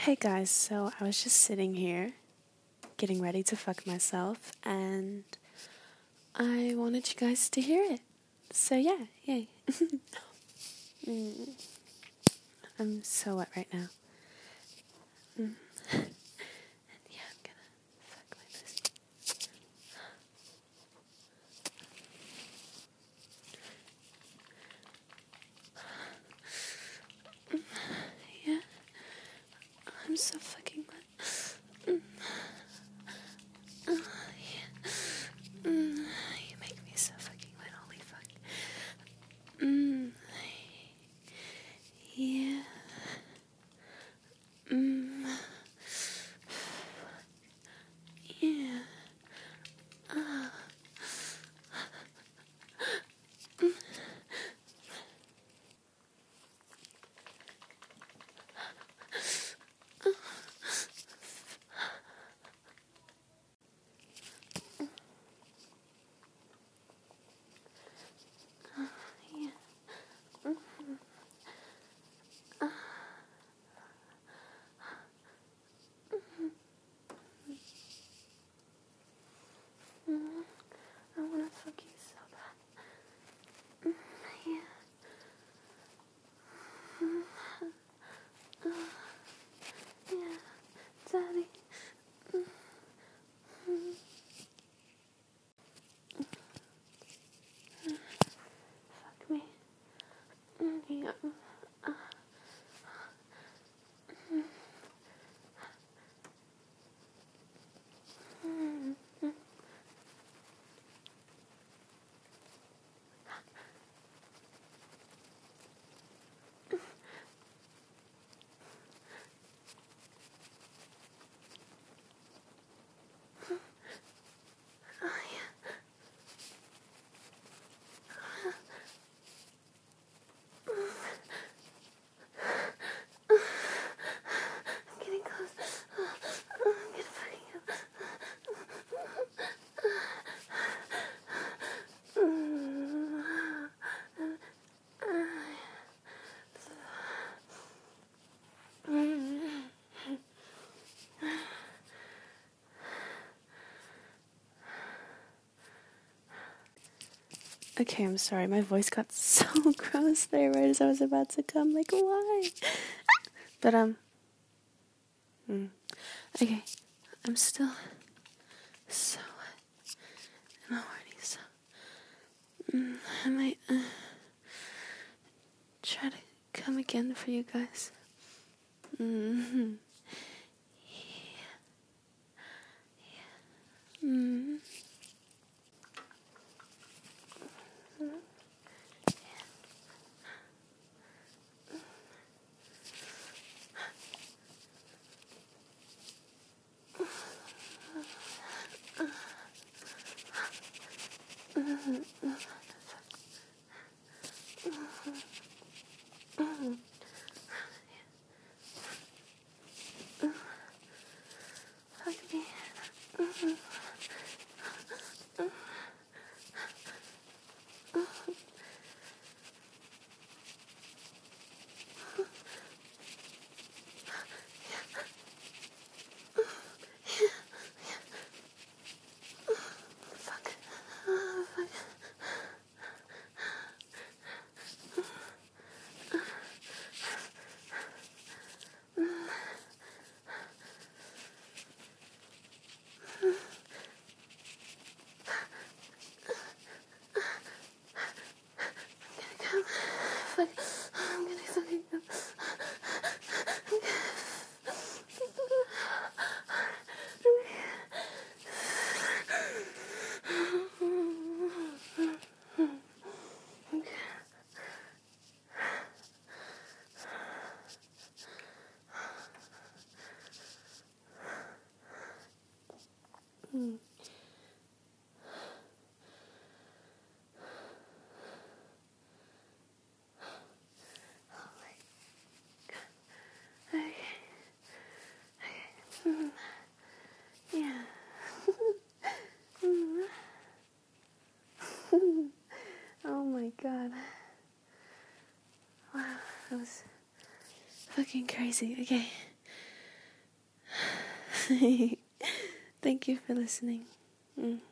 Hey guys, so I was just sitting here getting ready to fuck myself and I wanted you guys to hear it. So yeah, yay. I'm so wet right now. And yeah, I'm gonna fuck like this. Yeah, I'm so fucking wet. You make me so fucking wet, holy fuck. Yeah. Yeah. I wanna fuck you so bad. Yeah. Yeah. Daddy. Fuck me. Yeah. I'm getting close. I'm gonna fucking go. Okay, I'm sorry. My voice got so gross there right as I was about to come. Like, why? But, okay. I'm still so wet and horny, so I might try to come again for you guys. Mm-hmm. Yeah. Mm-hmm. Fuck me. Fuck. Fuck. Come. Fuck. I'm gonna fucking go. Yeah. Oh my god. Wow, that was fucking crazy. Okay. Thank you for listening.